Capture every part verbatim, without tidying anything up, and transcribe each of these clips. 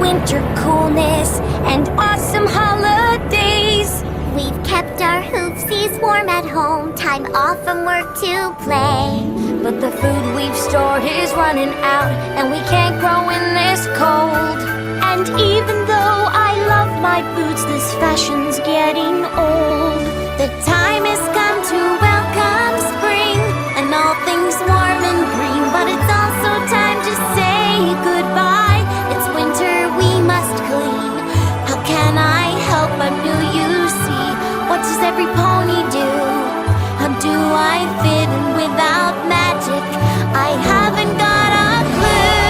winter coolness and awesome holidays. We've kept our hoofsies warm at home, time off from work to play. But the food we've stored is running out, and we can't grow in this cold. And even though I love my boots, this fashion's getting old. The time has come to welcome spring, and all things warm and green. But it's also time to say goodbye. It's winter, we must clean. How can I help but do you see? What does every pony do? How do I fit in without magic? I haven't got a clue.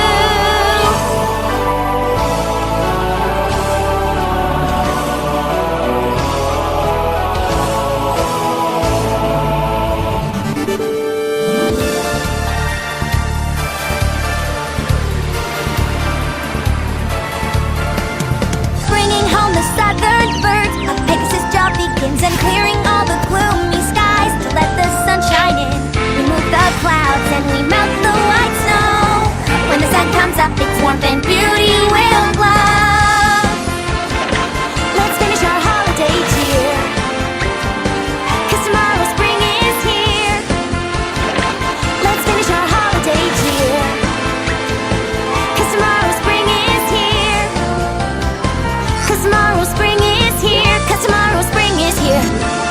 Bringing home the southern birds, a Pegasus job begins, and clearing all the gloomy skies to let the sun shine in. We move the clouds and we melt the white snow. When the sun comes up, its warmth and beauty will glow. Let's finish our holiday cheer, 'cause tomorrow spring is here. Let's finish our holiday cheer, 'cause tomorrow spring is here. 'Cause tomorrow spring is here. 'Cause tomorrow spring is here.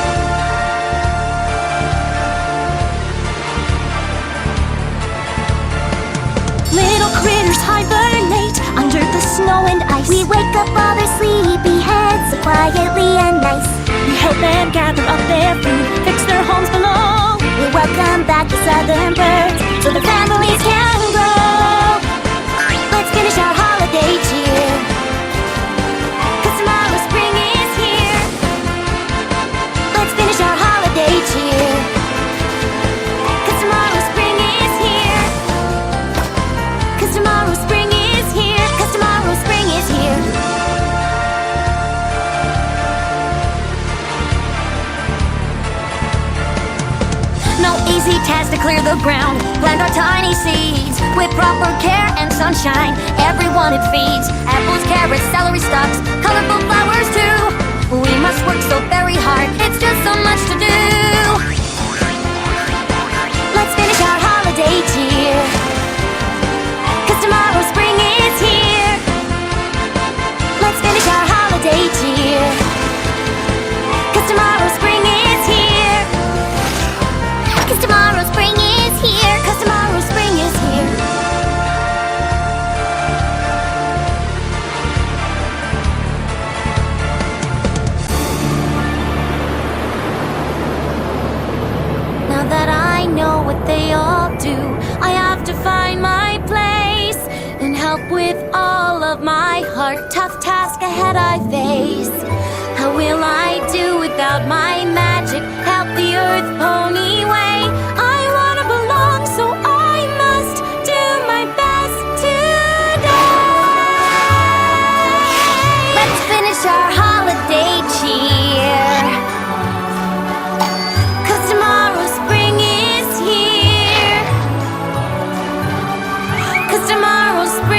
Little critters hibernate under the snow and ice. We wake up all their sleepy heads so quietly and nice. We help them gather up their food, fix their homes below. We welcome back the southern birds so the families can grow. Let's finish our holiday cheer, 'cause tomorrow spring is here. Let's finish our holiday cheer, 'cause tomorrow spring is here. 'Cause tomorrow spring is here. 'Cause tomorrow spring is here. No easy task to clear the ground. Plant our tiny seeds with proper care and sunshine. Everyone it feeds. Apples, carrots, celery stalks, colorful flowers too. We must work so very hard. It's just so much to do. Let's finish our holiday cheer, 'cause tomorrow spring is here. Let's finish our holiday cheer, 'cause tomorrow spring is here. 'Cause tomorrow spring is here. 'Cause tomorrow spring is here. Now that I know what they all do, I have to find my place and help with all of my heart. Tough task ahead I face. How will I do without my magic? Help the earth pony way. I wanna belong, so I must do my best today. Let's finish our holiday cheer, 'cause tomorrow spring is here. 'Cause tomorrow spring